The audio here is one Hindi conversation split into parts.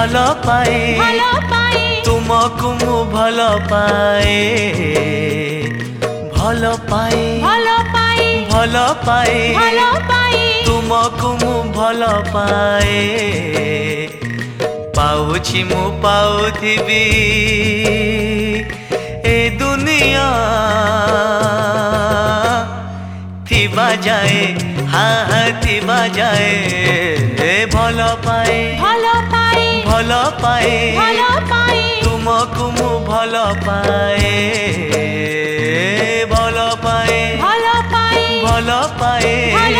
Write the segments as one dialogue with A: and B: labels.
A: भल पाए तुमको मु भल पाए भल पाए भल पाए तुमको मु भल पाए पाउछि मु पाउथिबी ए दुनिया थिबा जाए हाँ थिबा जाए भल पाए भल पाए तुमको मु भल पाए भल पाए भल पाए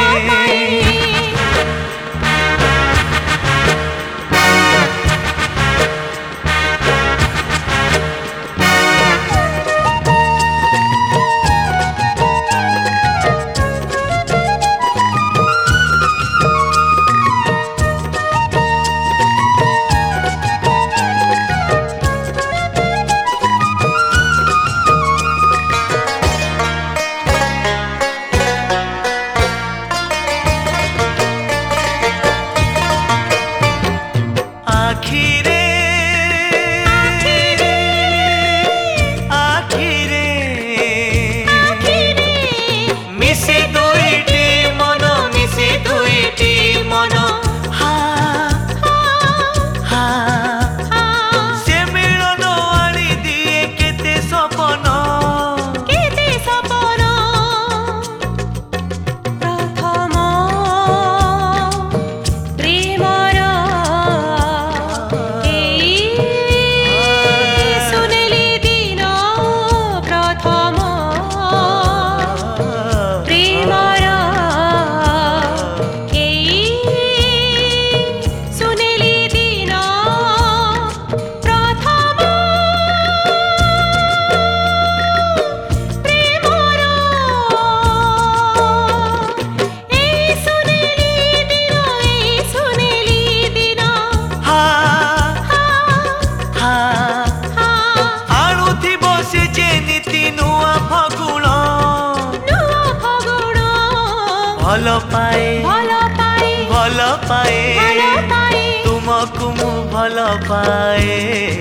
A: भल पाए तुमको मु भल पाए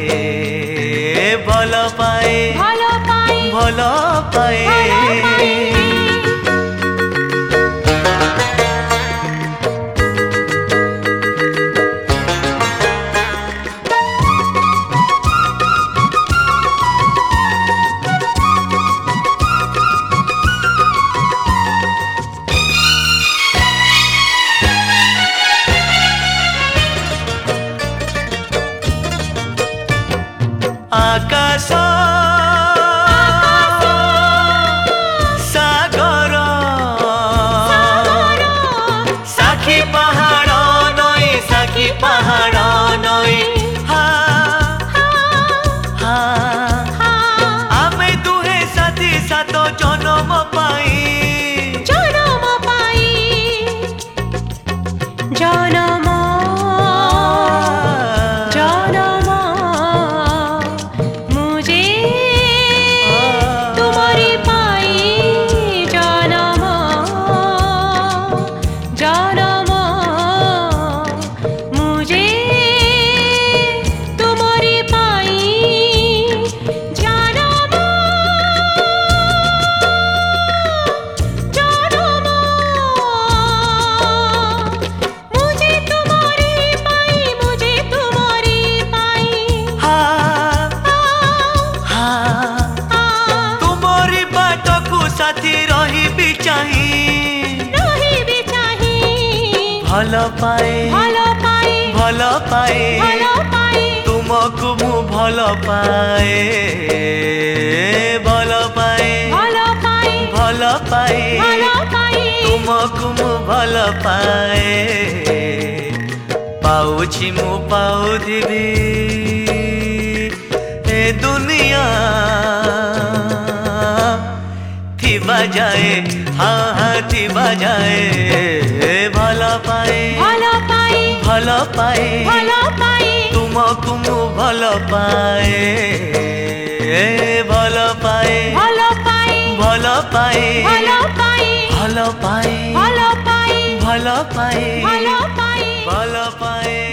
A: भल पाए भल पाए आकाश सागर साखी पहाड़ नई आमे दुहे साथी सात जन्म पाई भल पाए तुमको मु भल पाए भल पाए तुमको मु भल पाए पाउछि मु पाउथिबी ए दुनिया थिबा जाए हाँ थिबा जाए भल पाए तुमको मु भल पाए भल पाए भल पाए भल पाए